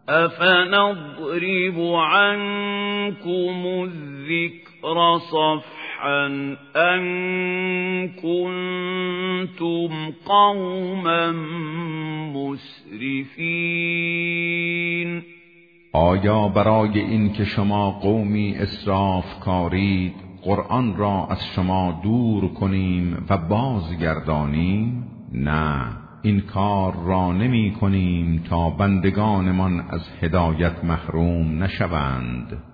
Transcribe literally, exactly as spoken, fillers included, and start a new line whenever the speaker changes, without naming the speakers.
أفنضرب عنكم الذكر صفحا أن كنتم قوما مسرفين.
آیا برای این که شما قومی اسراف کارید قرآن را از شما دور کنیم و بازگردانیم؟ نه، این کار را نمی کنیم تا بندگانمان از هدایت محروم نشوند.